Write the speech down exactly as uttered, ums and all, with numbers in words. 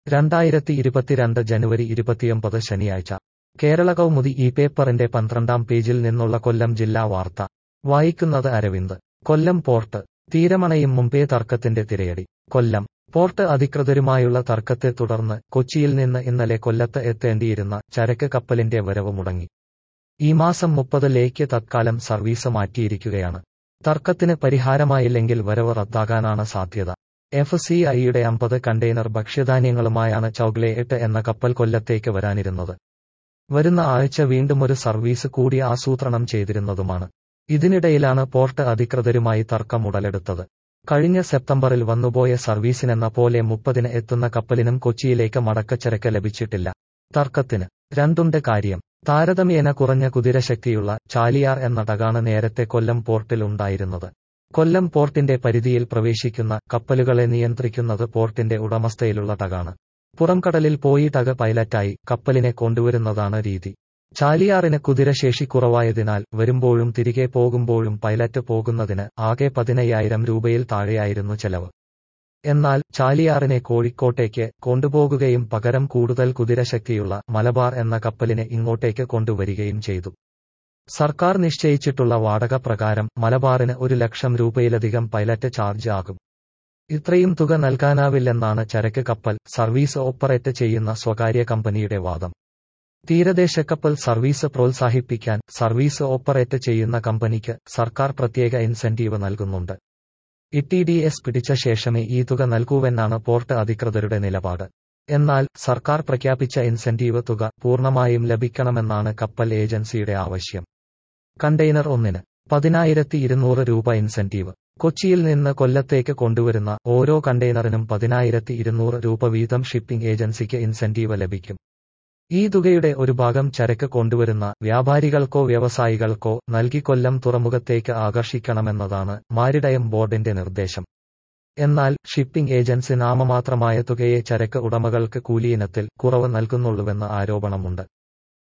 രണ്ടായിരത്തി ഇരുപത്തിരണ്ട് ജനുവരി ഇരുപത്തിയൊമ്പത് ശനിയാഴ്ച കേരള കൗമുദി ഈ പേപ്പറിന്റെ പന്ത്രണ്ടാം പേജിൽ നിന്നുള്ള കൊല്ലം ജില്ലാ വാർത്ത വായിക്കുന്നത് അരവിന്ദ്. കൊല്ലം പോർട്ട് തീരമണയും മുമ്പേ തർക്കത്തിന്റെ തിരയടി. കൊല്ലം പോർട്ട് അധികൃതരുമായുള്ള തർക്കത്തെ തുടർന്ന് കൊച്ചിയിൽ നിന്ന് ഇന്നലെ കൊല്ലത്ത് എത്തേണ്ടിയിരുന്ന ചരക്ക് കപ്പലിന്റെ വരവ് മുടങ്ങി. ഈ മാസം മുപ്പതിലേക്ക് തത്കാലം സർവീസ് മാറ്റിയിരിക്കുകയാണ്. തർക്കത്തിന് പരിഹാരമായില്ലെങ്കിൽ വരവ് റദ്ദാകാനാണ് സാധ്യത. എഫ് സി ഐയുടെ അമ്പത് കണ്ടെയ്നർ ഭക്ഷ്യധാന്യങ്ങളുമായാണ് ചൗഗ്ലെ എട്ട് എന്ന കപ്പൽ കൊല്ലത്തേക്ക് വരാനിരുന്നത്. വരുന്ന ആഴ്ച വീണ്ടുമൊരു സർവീസ് കൂടി ആസൂത്രണം ചെയ്തിരുന്നതുമാണ്. ഇതിനിടയിലാണ് പോർട്ട് അധികൃതരുമായി തർക്കം ഉടലെടുത്തത്. കഴിഞ്ഞ സെപ്റ്റംബറിൽ വന്നുപോയ സർവീസിനെന്ന പോലെ മുപ്പതിന് എത്തുന്ന കപ്പലിനും കൊച്ചിയിലേക്ക് മടക്കച്ചരക്ക് ലഭിച്ചിട്ടില്ല. തർക്കത്തിന് രണ്ടുണ്ട് കാര്യം. താരതമ്യേന കുറഞ്ഞ കുതിരശക്തിയുള്ള ചാലിയാർ എന്ന ടഗാണ് നേരത്തെ കൊല്ലം പോർട്ടിൽ ഉണ്ടായിരുന്നത്. കൊല്ലം പോർട്ടിന്റെ പരിധിയിൽ പ്രവേശിക്കുന്ന കപ്പലുകളെ നിയന്ത്രിക്കുന്നത് പോർട്ടിന്റെ ഉടമസ്ഥയിലുള്ള ടഗാണ്. പുറംകടലിൽ പോയി ടഗ് പൈലറ്റായി കപ്പലിനെ കൊണ്ടുവരുന്നതാണ് രീതി. ചാലിയാറിന് കുതിരശേഷി കുറവായതിനാൽ വരുമ്പോഴും തിരികെ പോകുമ്പോഴും പൈലറ്റ് പോകുന്നതിന് ആകെ പതിനയ്യായിരം രൂപയിൽ താഴെയായിരുന്നു ചെലവ്. എന്നാൽ ചാലിയാറിനെ കോഴിക്കോട്ടേക്ക് കൊണ്ടുപോകുകയും പകരം കൂടുതൽ കുതിരശക്തിയുള്ള മലബാർ എന്ന കപ്പലിനെ ഇങ്ങോട്ടേക്ക് കൊണ്ടുവരികയും ചെയ്തു. സർക്കാർ നിശ്ചയിച്ചിട്ടുള്ള വാടക പ്രകാരം മലബാറിന് ഒരു ലക്ഷം രൂപയിലധികം പൈലറ്റ് ചാർജ് ആകും. ഇത്രയും തുക നൽകാനാവില്ലെന്നാണ് ചരക്ക് കപ്പൽ സർവീസ് ഓപ്പറേറ്റ് ചെയ്യുന്ന സ്വകാര്യ കമ്പനിയുടെ വാദം. തീരദേശ കപ്പൽ സർവീസ് പ്രോത്സാഹിപ്പിക്കാൻ സർവീസ് ഓപ്പറേറ്റ് ചെയ്യുന്ന കമ്പനിക്ക് സർക്കാർ പ്രത്യേക ഇൻസെന്റീവ് നൽകുന്നുണ്ട്. ഇ ടി ഡി എസ് പിടിച്ച ശേഷമേ ഈ തുക നൽകൂവെന്നാണ് പോർട്ട് അധികൃതരുടെ നിലപാട്. എന്നാൽ സർക്കാർ പ്രഖ്യാപിച്ച ഇൻസെന്റീവ് തുക പൂർണ്ണമായും ലഭിക്കണമെന്നാണ് കപ്പൽ ഏജൻസിയുടെ ആവശ്യം. കണ്ടെയ്നർ ഒന്നിന് പതിനായിരത്തി ഇരുന്നൂറ് രൂപ ഇൻസെന്റീവ്. കൊച്ചിയിൽ നിന്ന് കൊല്ലത്തേക്ക് കൊണ്ടുവരുന്ന ഓരോ കണ്ടെയ്നറിനും പതിനായിരത്തി ഇരുന്നൂറ് രൂപ വീതം ഷിപ്പിംഗ് ഏജൻസിക്ക് ഇൻസെന്റീവ് ലഭിക്കും. ഈ തുകയുടെ ഒരു ഭാഗം ചരക്ക് കൊണ്ടുവരുന്ന വ്യാപാരികൾക്കോ വ്യവസായികൾക്കോ നൽകി കൊല്ലം തുറമുഖത്തേക്ക് ആകർഷിക്കണമെന്നതാണ് മാരിടൈം ബോർഡിന്റെ നിർദ്ദേശം. എന്നാൽ ഷിപ്പിംഗ് ഏജൻസി നാമമാത്രമായ തുകയെ ചരക്ക് ഉടമകൾക്ക് കൂലിയിനത്തിൽ കുറവ് നൽകുന്നുള്ളൂവെന്ന് ആരോപണമുണ്ട്.